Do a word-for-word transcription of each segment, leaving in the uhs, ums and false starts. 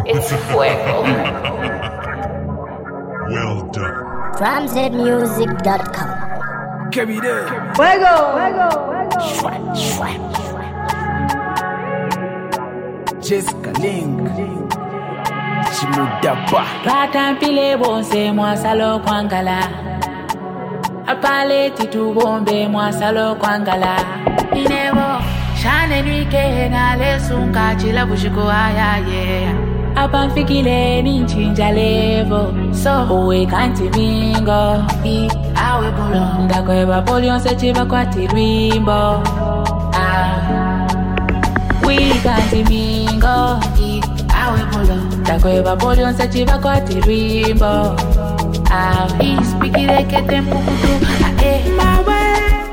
It's fuego. Well done. from z music dot com. Carry that. Fuego, fuego, fuego. Swag, swag, swag. Jessica Link. Chimudapa. Ratampile bonse mwasalo kwangala. Apale titu bombe mwasalo kwangala. Inevo shane nwike na lesunga chila bushiko aya yeah. Apanfikile ninchinja levo so uwe kanti mingo I awe bulo ndakweba polionse chiba kwa tirwimbo ah. We kanti mingo I awe bulo ndakweba polionse chiba kwa tirwimbo ah. Ispikire kete mpukutu ah, eh. Mawe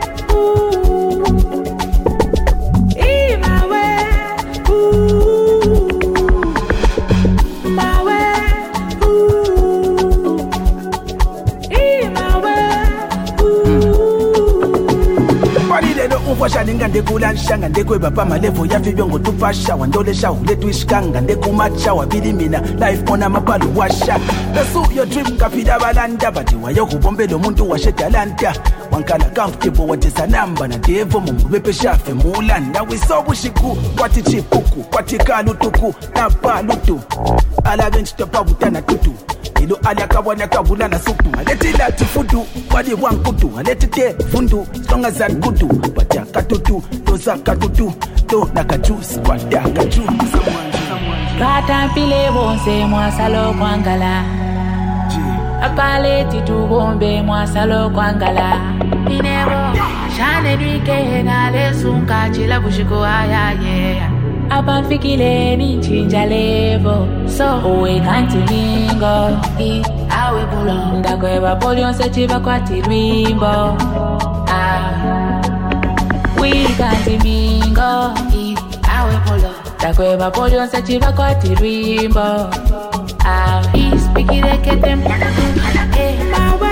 Ufasha ninga ndekula nshanga ndekweba pa malevo yafibyo ngotupasha wandolesha uletu ishikanga ndekumacha wabili mina life ona mapalu washa Pursue your dream kapida balanda bati wayo kubombela umuntu washetalanta wankala comfortable watisa namba na devo mumbepe shafe mulanda wisobu shiku kwati chipuku kwati kalutuku tapa lutu ala bench topa butana tutu ilo ala kabwana kabula na supu aleti lati fudu wadi wankutu aleti te fundu songa za kutu bacha katutu doza katutu do nakajusi wada kaju Ratampile bonse mwasalo kwangala Apale titu bombe mwasalo kwangala Inevo shane nwike na lesunga chila bushiko aya yeah. Apanfikile ninchinja levo so uwe kanti mingo I awe bulo ndakweba polionse chiba kwa tirwimbo ah. We kanti mingo I awe bulo ndakweba polionse chiba kwa tirwimbo ah. Ispikire kete mpukutu eh. Mawe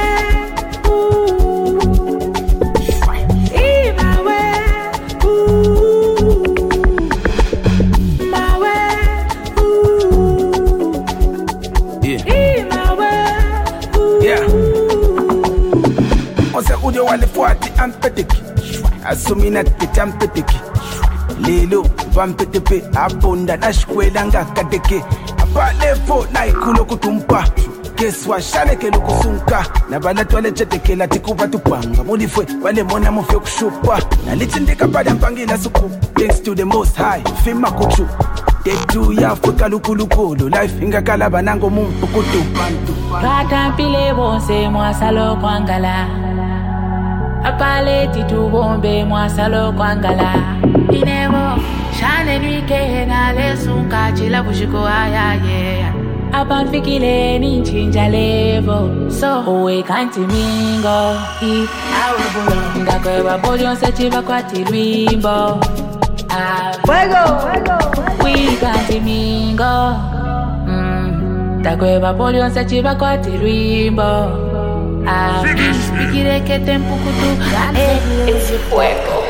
Ude wale fuati ampeteki Asumina tete ampeteki Lilo vampetepe Abonda na shkwela nga kadeke Apalefo na ikulo kutumpa Keswa shaneke lukusunka Na balatu wale cheteke latikuva tupanga Mulifwe wale mona mufyo kushupa Na lichindika pada mpangila suku Thanks to the most high Fima kuchu Tetu ya fuka lukulukulu Life inga kalaba nango mumpukutu Ratampile bonse mwasalo kwangala Apale titu bombe mwasalo kwangala Inevo shane nwike na lesunga chila bushiko aya yeah. Apanfikile ninchinja levo so uwe kanti mingo I awe bulo ndakweba polionse chiba kwa tirwimbo ah. Fuego, fuego, We kanti mingo mm. ndakweba polionse chiba kwa tirwimbo ah. Ispikire kete mpukutu It's fuego.